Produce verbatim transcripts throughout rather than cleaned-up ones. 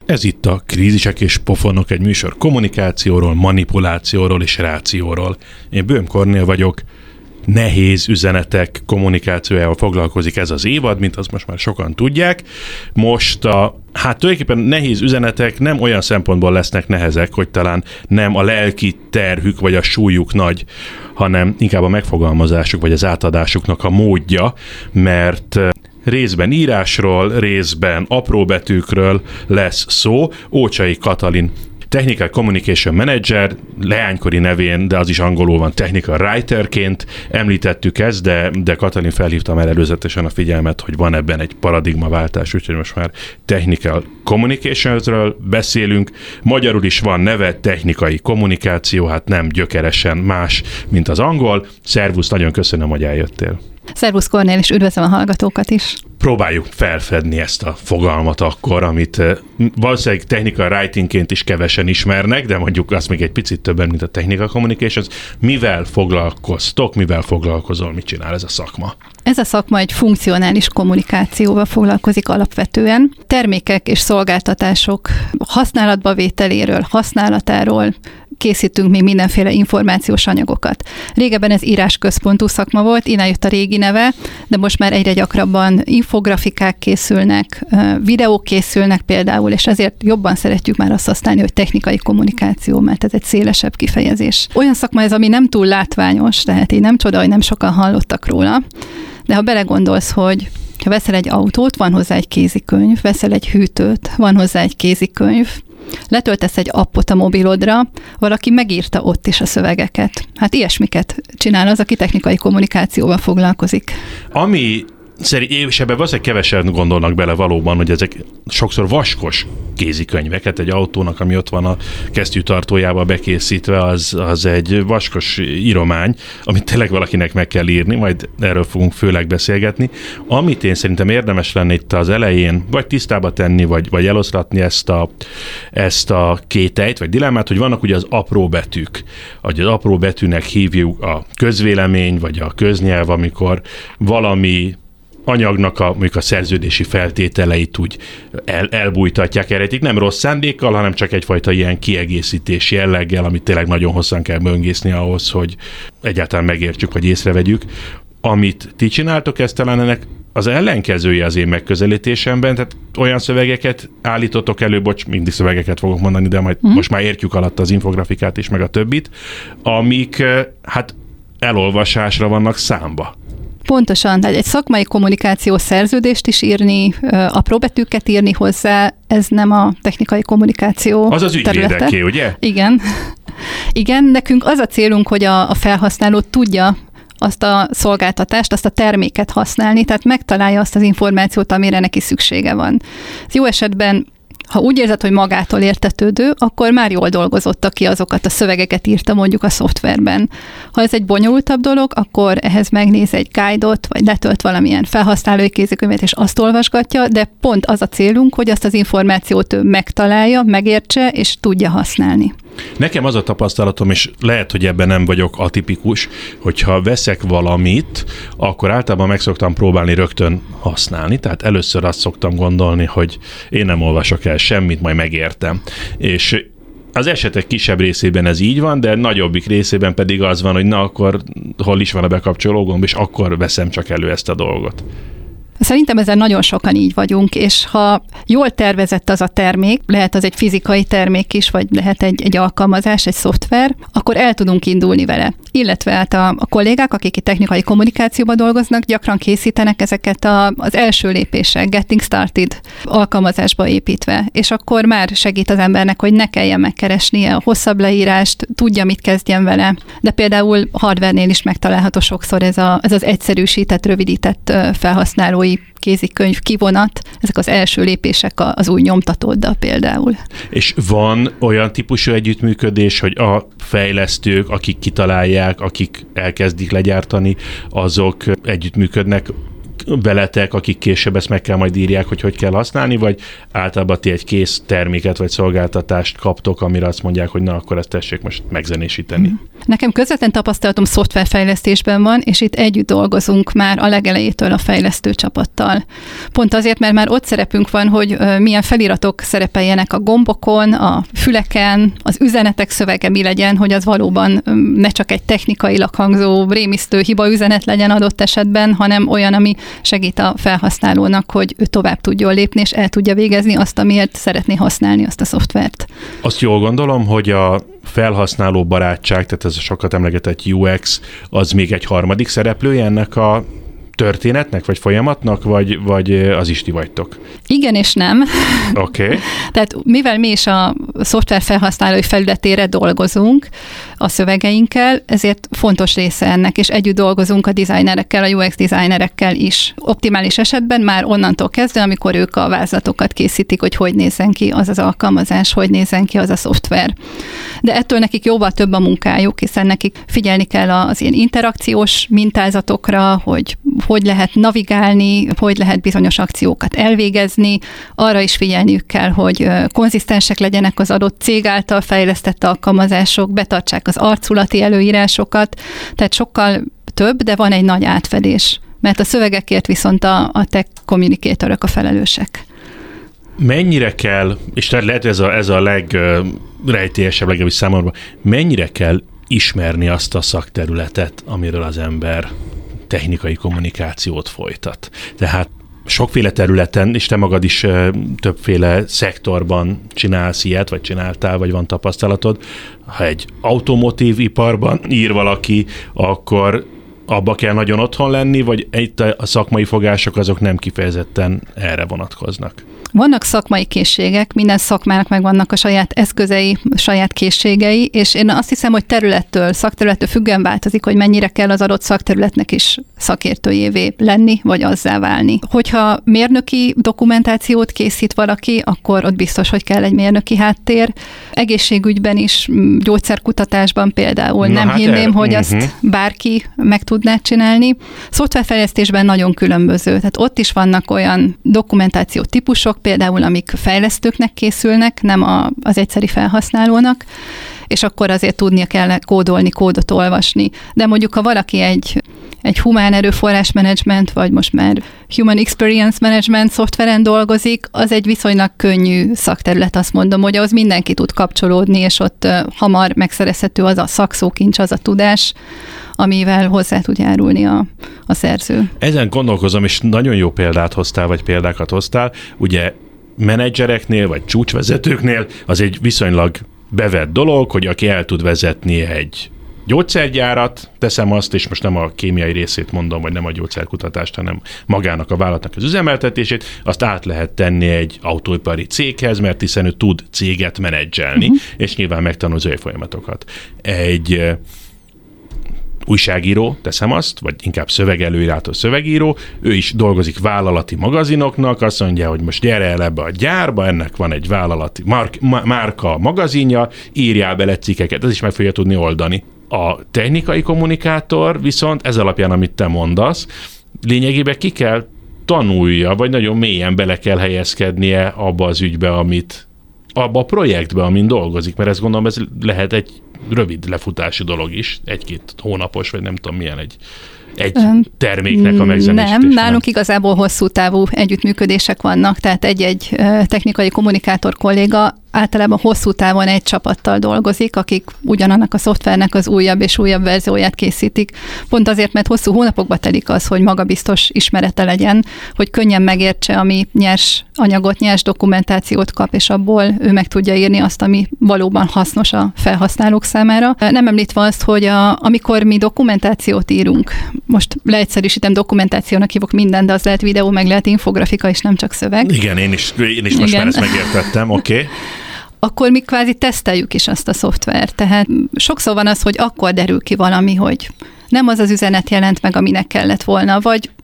Ez itt a Krízisek és Pofonok, egy műsor kommunikációról, manipulációról és rációról. Én Böhm Kornél vagyok, nehéz üzenetek kommunikációjával foglalkozik ez az évad, mint azt most már sokan tudják. Most a, hát tulajdonképpen nehéz üzenetek nem olyan szempontból lesznek nehezek, hogy talán nem a lelki terhük vagy a súlyuk nagy, hanem inkább a megfogalmazásuk vagy az átadásuknak a módja, mert részben írásról, részben apróbetűkről lesz szó. Ócsai Katalin, Technical Communication Manager, leánykori nevén, de az is angolul van, Technical Writerként említettük ezt, de, de Katalin felhívta már előzetesen a figyelmet, hogy van ebben egy paradigmaváltás, úgyhogy most már Technical Communicationsről beszélünk. Magyarul is van neve, technikai kommunikáció, hát nem gyökeresen más, mint az angol. Szervusz, nagyon köszönöm, hogy eljöttél. Szervusz Kornél, és üdvözlöm a hallgatókat is. Próbáljuk felfedni ezt a fogalmat akkor, amit valószínűleg technical writingként is kevesen ismernek, de mondjuk azt még egy picit többen, mint a technical communications. Mivel foglalkoztok, mivel foglalkozol, mit csinál ez a szakma? Ez a szakma egy funkcionális kommunikációval foglalkozik alapvetően. Termékek és szolgáltatások használatba vételéről, használatáról készítünk még mindenféle információs anyagokat. Régebben ez írásközpontú szakma volt, innen jött a régi neve, de most már egyre gyakrabban infografikák készülnek, videók készülnek például, és ezért jobban szeretjük már azt használni, hogy technikai kommunikáció, mert ez egy szélesebb kifejezés. Olyan szakma ez, ami nem túl látványos, tehát így nem csoda, hogy nem sokan hallottak róla, de ha belegondolsz, hogy ha veszel egy autót, van hozzá egy kézikönyv, veszel egy hűtőt, van hozzá egy kézikönyv, letöltesz egy appot a mobilodra, valaki megírta ott is a szövegeket. Hát ilyesmiket csinál az, aki technikai kommunikációval foglalkozik. Ami Szerintem, és ebben valószínűleg kevesen gondolnak bele valóban, hogy ezek sokszor vaskos kézikönyveket, egy autónak, ami ott van a kesztyűtartójába bekészítve, az, az egy vaskos íromány, amit tényleg valakinek meg kell írni, majd erről fogunk főleg beszélgetni. Amit én szerintem érdemes lenne itt az elején, vagy tisztába tenni, vagy, vagy eloszlatni ezt a, ezt a kételyt, vagy dilemmát, hogy vannak ugye az apró betűk, hogy az apró betűnek hívjuk a közvélemény, vagy a köznyelv, amikor valami anyagnak a, mondjuk a szerződési feltételeit úgy el, elbújtatják, eredetileg nem rossz szándékkal, hanem csak egyfajta ilyen kiegészítés jelleggel, amit tényleg nagyon hosszan kell böngészni ahhoz, hogy egyáltalán megértsük, vagy észrevegyük. Amit ti csináltok, ez talán ennek az ellenkezője az én megközelítésemben, tehát olyan szövegeket állítotok elő, bocs, mindig szövegeket fogok mondani, de majd mm. most már értjük alatt az infografikát és meg a többit, amik hát elolvasásra vannak számba. Pontosan, tehát egy szakmai kommunikáció szerződést is írni, apróbetűket írni hozzá, ez nem a technikai kommunikáció az az ügyvédeké, ugye? Igen. Igen, nekünk az a célunk, hogy a, a felhasználó tudja azt a szolgáltatást, azt a terméket használni, tehát megtalálja azt az információt, amire neki szüksége van. Jó esetben, ha úgy érzed, hogy magától értetődő, akkor már jól dolgozottak ki azokat a szövegeket írta mondjuk a szoftverben. Ha ez egy bonyolultabb dolog, akkor ehhez megnéz egy guide-ot, vagy letölt valamilyen felhasználói kézikönyvet, és azt olvasgatja, de pont az a célunk, hogy azt az információt ő megtalálja, megértse, és tudja használni. Nekem az a tapasztalatom, és lehet, hogy ebben nem vagyok atipikus, hogyha veszek valamit, akkor általában meg szoktam próbálni rögtön használni, tehát először azt szoktam gondolni, hogy én nem olvasok el semmit, majd megértem. És az esetek kisebb részében ez így van, de nagyobbik részében pedig az van, hogy na akkor hol is van a bekapcsoló gomb, és akkor veszem csak elő ezt a dolgot. Szerintem ezen nagyon sokan így vagyunk, és ha jól tervezett az a termék, lehet az egy fizikai termék is, vagy lehet egy, egy alkalmazás, egy szoftver, akkor el tudunk indulni vele. Illetve hát a, a kollégák, akik itt technikai kommunikációban dolgoznak, gyakran készítenek ezeket a, az első lépések, getting started alkalmazásba építve, és akkor már segít az embernek, hogy ne kelljen megkeresnie a hosszabb leírást, tudja, mit kezdjen vele. De például hardware-nél is megtalálható sokszor ez, a, ez az egyszerűsített, rövidített felhasználói kézikönyv kivonat, ezek az első lépések az új nyomtatóddal például. És van olyan típusú együttműködés, hogy a fejlesztők, akik kitalálják, akik elkezdik legyártani, azok együttműködnek veletek, akik később ezt meg kell majd írják, hogy hogy kell használni, vagy általában ti egy kész terméket vagy szolgáltatást kaptok, amire azt mondják, hogy na, akkor ezt tessék most megzenésíteni. Nekem közvetlen tapasztalatom szoftverfejlesztésben van, és itt együtt dolgozunk már a legelejétől a fejlesztő csapattal. Pont azért, mert már ott szerepünk van, hogy milyen feliratok szerepeljenek a gombokon, a füleken, az üzenetek szövege mi legyen, hogy az valóban ne csak egy technikailag hangzó, rémisztő hiba üzenet legyen adott esetben, hanem olyan, ami segít a felhasználónak, hogy ő tovább tudjon lépni, és el tudja végezni azt, amiért szeretné használni azt a szoftvert. Azt jól gondolom, hogy a felhasználó barátság, tehát ez a sokat emlegetett u iksz, az még egy harmadik szereplője ennek a történetnek, vagy folyamatnak, vagy, vagy az is ti vagytok? Igen és nem. Oké. Okay. Tehát mivel mi is a szoftver felhasználói felületére dolgozunk a szövegeinkkel, ezért fontos része ennek, és együtt dolgozunk a designerekkel, a u iksz designerekkel is. Optimális esetben már onnantól kezdve, amikor ők a vázlatokat készítik, hogy hogy nézzen ki az az alkalmazás, hogy nézzen ki az a szoftver. De ettől nekik jóval több a munkájuk, hiszen nekik figyelni kell az ilyen interakciós mintázatokra, hogy hogy lehet navigálni, hogy lehet bizonyos akciókat elvégezni, arra is figyelniük kell, hogy konzisztensek legyenek az adott cég által fejlesztett alkalmazások, betartsák az arculati előírásokat, tehát sokkal több, de van egy nagy átfedés, mert a szövegekért viszont a, a tech communicatorok a felelősek. Mennyire kell, és lehet ez a, ez a legrejtélyesebb, legalábbis számomra, mennyire kell ismerni azt a szakterületet, amiről az ember technikai kommunikációt folytat. Tehát sokféle területen, és te magad is többféle szektorban csinálsz ilyet, vagy csináltál, vagy van tapasztalatod. Ha egy automotív iparban ír valaki, akkor abba kell nagyon otthon lenni, vagy itt a szakmai fogások azok nem kifejezetten erre vonatkoznak? Vannak szakmai készségek, minden szakmának megvannak a saját eszközei, a saját készségei, és én azt hiszem, hogy területtől, szakterülettől függően változik, hogy mennyire kell az adott szakterületnek is szakértőjévé lenni, vagy azzá válni. Hogyha mérnöki dokumentációt készít valaki, akkor ott biztos, hogy kell egy mérnöki háttér. Egészségügyben is, gyógyszerkutatásban például Na nem hát hinném, er- hogy uh-huh. azt bárki meg tudná csinálni. Szoftverfejlesztésben nagyon különböző, tehát ott is vannak olyan dokumentáció típusok, például amik fejlesztőknek készülnek, nem a, az egyszeri felhasználónak, és akkor azért tudnia kell kódolni, kódot olvasni. De mondjuk, ha valaki egy, egy humán erőforrás management, vagy most már human experience management szoftveren dolgozik, az egy viszonylag könnyű szakterület, azt mondom, hogy ahhoz mindenki tud kapcsolódni, és ott hamar megszerezhető az a szakszókincs, az a tudás, amivel hozzá tud járulni a, a szerző. Ezen gondolkozom, és nagyon jó példát hoztál, vagy példákat hoztál. Ugye menedzsereknél, vagy csúcsvezetőknél az egy viszonylag bevett dolog, hogy aki el tud vezetni egy gyógyszergyárat, teszem azt, és most nem a kémiai részét mondom, vagy nem a gyógyszerkutatást, hanem magának a vállalatnak az üzemeltetését, azt át lehet tenni egy autóipari céghez, mert hiszen ő tud céget menedzselni, uh-huh. és nyilván megtanul az folyamatokat. Egy újságíró, teszem azt, vagy inkább szövegelőírától szövegíró, ő is dolgozik vállalati magazinoknak, azt mondja, hogy most gyere el ebbe a gyárba, ennek van egy vállalati mark, márka magazinja, írjál bele cikkeket, ez is meg fogja tudni oldani. A technikai kommunikátor viszont ez alapján, amit te mondasz, lényegében ki kell tanulja, vagy nagyon mélyen bele kell helyezkednie abba az ügybe, amit abba a projektbe, amin dolgozik, mert ezt gondolom, ez lehet egy rövid lefutási dolog is, egy-két hónapos, vagy nem tudom milyen egy, egy terméknek a megzenésítése. Nem, nálunk igazából hosszú távú együttműködések vannak, tehát egy-egy technikai kommunikátor kolléga általában hosszú távon egy csapattal dolgozik, akik ugyanannak a szoftvernek az újabb és újabb verzióját készítik. Pont azért, mert hosszú hónapokba telik az, hogy magabiztos ismerete legyen, hogy könnyen megértse, ami nyers anyagot, nyers dokumentációt kap, és abból ő meg tudja írni azt, ami valóban hasznos a felhasználók számára. Nem említve azt, hogy a, amikor mi dokumentációt írunk, most leegyszerűsítem, dokumentációnak hívok minden, de az lehet videó, meg lehet infografika, és nem csak szöveg. Igen, én is, én is most Igen. már ezt megértettem, oké. Okay. Akkor mi kvázi teszteljük is azt a szoftvert. Tehát sokszor van az, hogy akkor derül ki valami, hogy nem az az üzenet jelent meg, aminek kellett volna, vagy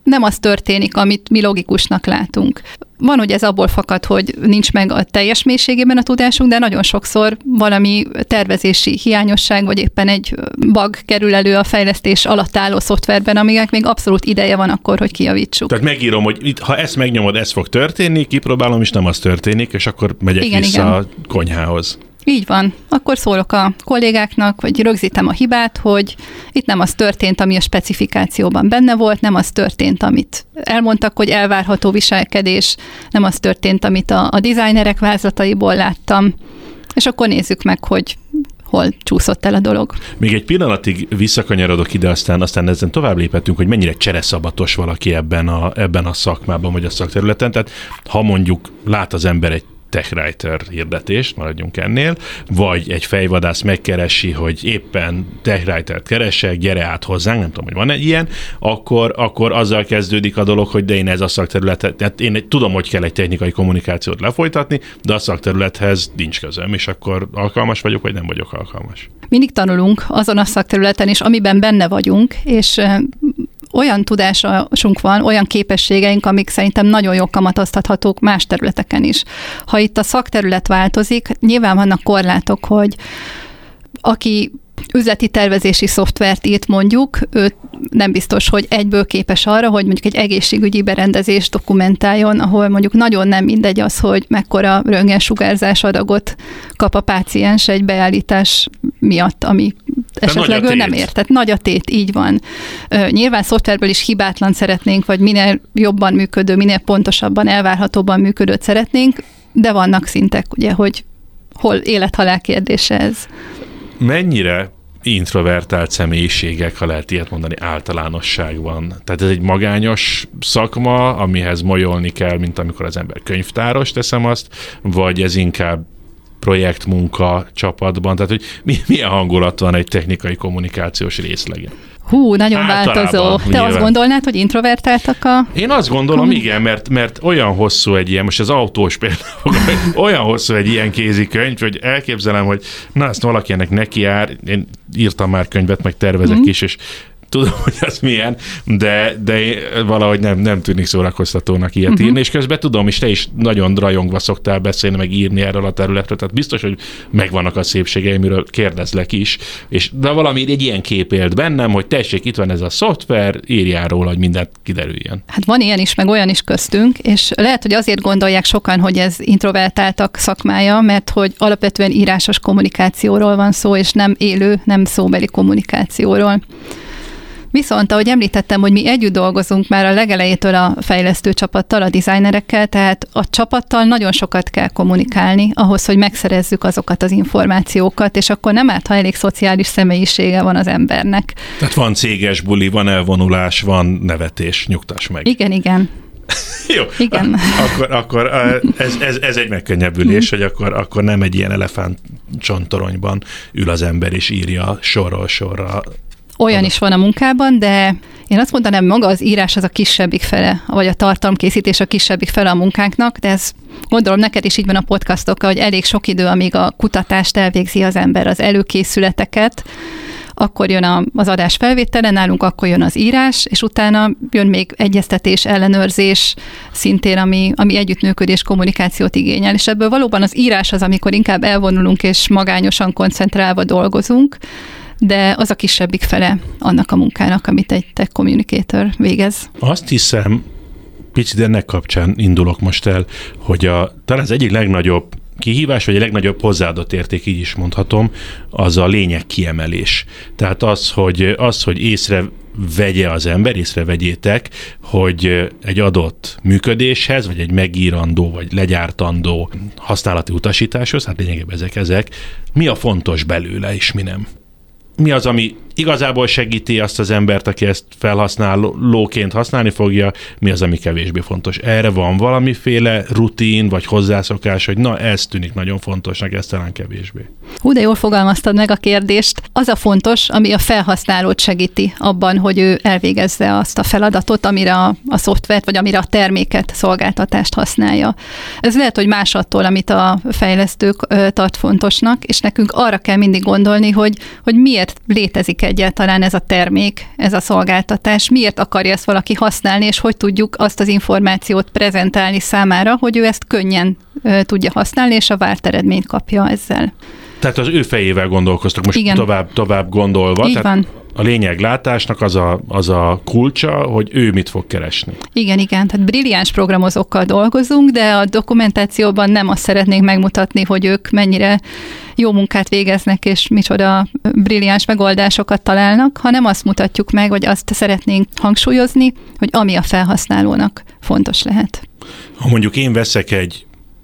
nem az történik, amit mi logikusnak látunk. Van, hogy ez abból fakad, hogy nincs meg a teljes mélységében a tudásunk, de nagyon sokszor valami tervezési hiányosság, vagy éppen egy bug kerül elő a fejlesztés alatt álló szoftverben, aminek még abszolút ideje van akkor, hogy kijavítsuk. Tehát megírom, hogy itt, ha ezt megnyomod, ez fog történni, kipróbálom, és nem az történik, és akkor megyek igen, vissza igen. a konyhához. Így van. Akkor szólok a kollégáknak, vagy rögzítem a hibát, hogy itt nem az történt, ami a specifikációban benne volt, nem az történt, amit elmondtak, hogy elvárható viselkedés, nem az történt, amit a, a designerek vázlataiból láttam, és akkor nézzük meg, hogy hol csúszott el a dolog. Még egy pillanatig visszakanyarodok ide, aztán, aztán ezen tovább léphetünk, hogy mennyire csereszabatos valaki ebben a, ebben a szakmában, vagy a szakterületen. Tehát ha mondjuk lát az ember egy TechWriter hirdetést, maradjunk ennél, vagy egy fejvadász megkeresi, hogy éppen TechWriter-t keresek, gyere át hozzánk, nem tudom, hogy van egy ilyen, akkor, akkor azzal kezdődik a dolog, hogy de én ez a szakterület, tehát én tudom, hogy kell egy technikai kommunikációt lefolytatni, de a szakterülethez nincs közöm, és akkor alkalmas vagyok, vagy nem vagyok alkalmas. Mindig tanulunk azon a szakterületen is, amiben benne vagyunk, és olyan tudásunk van, olyan képességeink, amik szerintem nagyon jól kamatoztathatók más területeken is. Ha itt a szakterület változik, nyilván vannak korlátok, hogy aki üzleti tervezési szoftvert írt mondjuk, ő nem biztos, hogy egyből képes arra, hogy mondjuk egy egészségügyi berendezést dokumentáljon, ahol mondjuk nagyon nem mindegy az, hogy mekkora röntgensugárzás adagot kap a páciens egy beállítás miatt, ami de esetleg ő nem ért. Tehát nagy a tét, így van. Nyilván szoftverből is hibátlan szeretnénk, vagy minél jobban működő, minél pontosabban, elvárhatóban működőt szeretnénk, de vannak szintek, ugye, hogy hol élet-halál kérdése ez. Mennyire introvertált személyiségek, ha lehet ilyet mondani, általánosságban? Tehát ez egy magányos szakma, amihez molyolni kell, mint amikor az ember könyvtáros, teszem azt, vagy ez inkább projektmunka csapatban? Tehát, hogy milyen hangulat van egy technikai kommunikációs részlegen? Hú, nagyon változó. Te nyilván. Azt gondolnád, hogy introvertáltak a... Én azt gondolom, igen, mert, mert olyan hosszú egy ilyen, most az autós például, olyan hosszú egy ilyen kézikönyv, hogy elképzelem, hogy na, ezt valaki ennek neki jár, én írtam már könyvet, meg tervezek mm. is, és tudom, hogy az milyen, de, de valahogy nem, nem tűnik szórakoztatónak ilyet uh-huh. írni, és közben tudom, és te is nagyon rajongva szoktál beszélni, meg írni erről a területről, tehát biztos, hogy megvannak a szépségeim, miről kérdezlek is, és de valami egy ilyen kép élt bennem, hogy tessék, itt van ez a szoftver, írjál róla, hogy mindent kiderüljön. Hát van ilyen is, meg olyan is köztünk, és lehet, hogy azért gondolják sokan, hogy ez introvertáltak szakmája, mert hogy alapvetően írásos kommunikációról van szó, és nem élő, nem szóbeli kommunikációról. Viszont, ahogy említettem, hogy mi együtt dolgozunk már a legelejétől a fejlesztő csapattal, a designerekkel, tehát a csapattal nagyon sokat kell kommunikálni ahhoz, hogy megszerezzük azokat az információkat, és akkor nem árt, ha elég szociális személyisége van az embernek. Tehát van céges buli, van elvonulás, van nevetés, nyugtass meg. Igen, igen. Jó, igen. Akkor, akkor ez, ez, ez egy megkönnyebbülés, hogy akkor, akkor nem egy ilyen elefánt csontoronyban ül az ember és írja sorról sorra. Olyan is van a munkában, de én azt mondanám, maga az írás az a kisebbik fele, vagy a tartalomkészítés a kisebbik fele a munkánknak, de ez gondolom neked is így van a podcastokkal, hogy elég sok idő, amíg a kutatást elvégzi az ember, az előkészületeket, akkor jön a, az adás felvétele, nálunk akkor jön az írás, és utána jön még egyeztetés, ellenőrzés, szintén, ami, ami együttműködés, kommunikációt igényel, és ebből valóban az írás az, amikor inkább elvonulunk és magányosan koncentrálva dolgozunk, de az a kisebbik fele annak a munkának, amit egy tech communicator végez. Azt hiszem, picit ennek kapcsán indulok most el, hogy a, talán az egyik legnagyobb kihívás, vagy a legnagyobb hozzáadott érték, így is mondhatom, az a lényeg kiemelés. Tehát az, hogy, az, hogy észre vegye az ember, észrevegyétek, hogy egy adott működéshez, vagy egy megírandó, vagy legyártandó használati utasításhoz, hát lényegében ezek, ezek, mi a fontos belőle, és mi nem. Mi az, ami igazából segíti azt az embert, aki ezt felhasználóként használni fogja, mi az, ami kevésbé fontos. Erre van valamiféle rutin, vagy hozzászokás, hogy na, ez tűnik nagyon fontosnak, ez talán kevésbé. Hú, de jól fogalmaztad meg a kérdést. Az a fontos, ami a felhasználót segíti abban, hogy ő elvégezze azt a feladatot, amire a, a szoftvert, vagy amire a terméket, szolgáltatást használja. Ez lehet, hogy más attól, amit a fejlesztők ö, tart fontosnak, és nekünk arra kell mindig gondolni, hogy, hogy miért létezik egyáltalán ez a termék, ez a szolgáltatás, miért akarja ezt valaki használni, és hogy tudjuk azt az információt prezentálni számára, hogy ő ezt könnyen ö, tudja használni, és a várt eredményt kapja ezzel. Tehát az ő fejével gondolkoztak most Igen. tovább, tovább gondolva. Így tehát van. A lényeglátásnak az a, az a kulcsa, hogy ő mit fog keresni. Igen, igen, tehát brilliáns programozókkal dolgozunk, de a dokumentációban nem azt szeretnénk megmutatni, hogy ők mennyire jó munkát végeznek, és micsoda brilliáns megoldásokat találnak, hanem azt mutatjuk meg, vagy azt szeretnénk hangsúlyozni, hogy ami a felhasználónak fontos lehet. Ha mondjuk én veszek egy,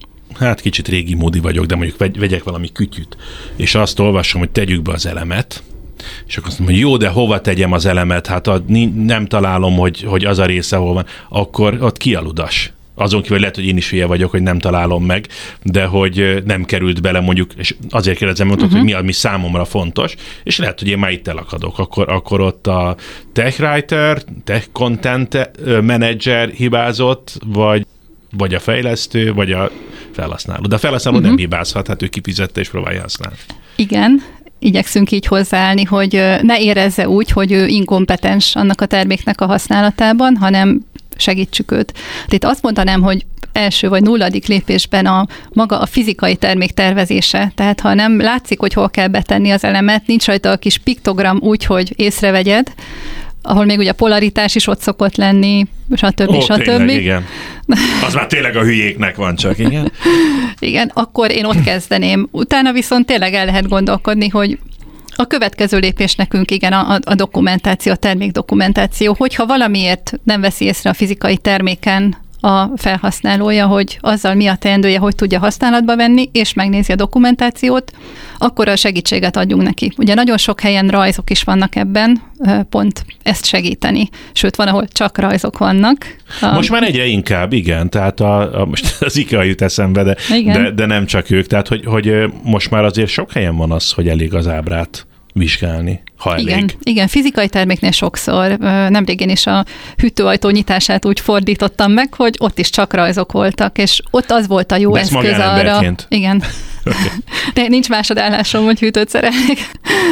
hát kicsit régi módi vagyok, de mondjuk vegy, vegyek valami kütyüt, és azt olvasom, hogy tegyük be az elemet, és akkor azt mondom, hogy jó, de hova tegyem az elemet, hát a, nem találom, hogy, hogy az a része hol van, akkor ott kialudas. Azon kívül lehet, hogy én is hülye vagyok, hogy nem találom meg, de hogy nem került bele mondjuk, és azért kérdezem, mondtad, uh-huh. hogy mi az, mi számomra fontos, és lehet, hogy én már itt elakadok. Akkor, akkor ott a tech writer, tech content manager hibázott, vagy, vagy a fejlesztő, vagy a felhasználó. De a felhasználó uh-huh. nem hibázhat, hát ő kifizette és próbálja használni. Igen. Igyekszünk így hozzáállni, hogy ne érezze úgy, hogy ő inkompetens annak a terméknek a használatában, hanem segítsük őt. Itt azt mondanám, hogy első vagy nulladik lépésben a maga a fizikai termék tervezése. Tehát ha nem látszik, hogy hol kell betenni az elemet, nincs rajta a kis piktogram úgy, hogy észrevegyed, ahol még ugye a polaritás is ott szokott lenni, stb. Ó, stb. Tényleg, igen. Az már tényleg a hülyéknek van csak, igen. Igen, akkor én ott kezdeném. Utána viszont tényleg el lehet gondolkodni, hogy a következő lépés nekünk, igen, a, a dokumentáció, a termékdokumentáció, hogyha valamiért nem veszi észre a fizikai terméken a felhasználója, hogy azzal mi a teendője, hogy tudja használatba venni, és megnézi a dokumentációt, akkor a segítséget adjunk neki. Ugye nagyon sok helyen rajzok is vannak ebben, pont ezt segíteni. Sőt, van, ahol csak rajzok vannak. Most már egyre inkább, igen, tehát a, a, most az IKEA jut eszembe, de, de, de nem csak ők, tehát hogy, hogy most már azért sok helyen van az, hogy elég az ábrát vizsgálni, ha elég. Igen, igen, fizikai terméknél sokszor. Nemrégén is a hűtőajtó nyitását úgy fordítottam meg, hogy ott is csak rajzok voltak, és ott az volt a jó de eszköz arra. Igen. Okay. De nincs másodállásom, hogy hűtőt szerelek.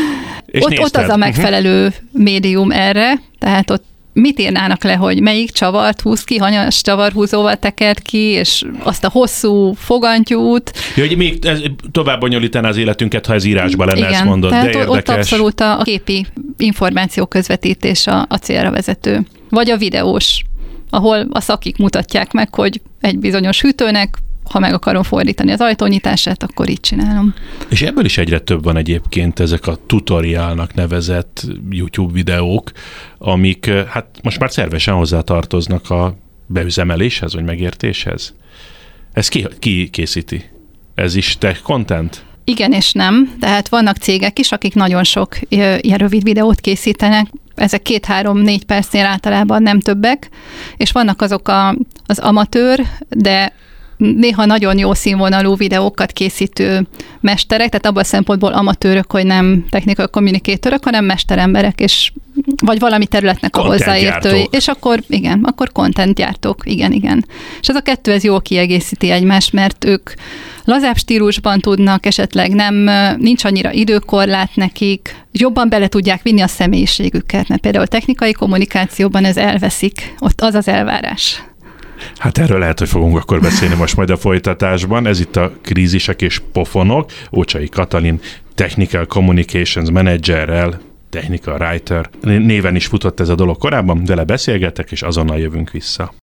Ott, ott az a megfelelő uh-huh. médium erre, tehát ott mit írnának le, hogy melyik csavart húz ki, hanyas csavarhúzóval tekert ki, és azt a hosszú fogantyút. Ja, hogy még ez tovább bonyolítaná az életünket, ha ez írásban lenne, igen, ezt mondod, tehát de érdekes. Ott abszolút a képi információ közvetítés a, a célra vezető. Vagy a videós, ahol a szakik mutatják meg, hogy egy bizonyos hűtőnek, ha meg akarom fordítani az ajtónyitását, akkor így csinálom. És ebből is egyre több van egyébként ezek a tutoriálnak nevezett YouTube videók, amik hát most már szervesen hozzátartoznak a beüzemeléshez, vagy megértéshez. Ez ki, ki készíti? Ez is tech content? Igen és nem. Tehát vannak cégek is, akik nagyon sok ilyen rövid videót készítenek, ezek két-három-négy percnél általában nem többek, és vannak azok a, az amatőr, de néha nagyon jó színvonalú videókat készítő mesterek, tehát abban a szempontból amatőrök, hogy nem technikai kommunikátorok, hanem mesteremberek, és vagy valami területnek a hozzáértői. És akkor, igen, akkor content gyártók, igen, igen. És ez a kettő, ez jól kiegészíti egymást, mert ők lazább stílusban tudnak, esetleg nem, nincs annyira időkorlát nekik, jobban bele tudják vinni a személyiségüket, mert például technikai kommunikációban ez elveszik, ott az az elvárás. Hát erről lehet, hogy fogunk akkor beszélni most majd a folytatásban. Ez itt a Krízisek és pofonok. Ócsai Katalin Technical Communications Managerrel, Technical Writer néven is futott ez a dolog korábban, vele beszélgetek, és azonnal jövünk vissza.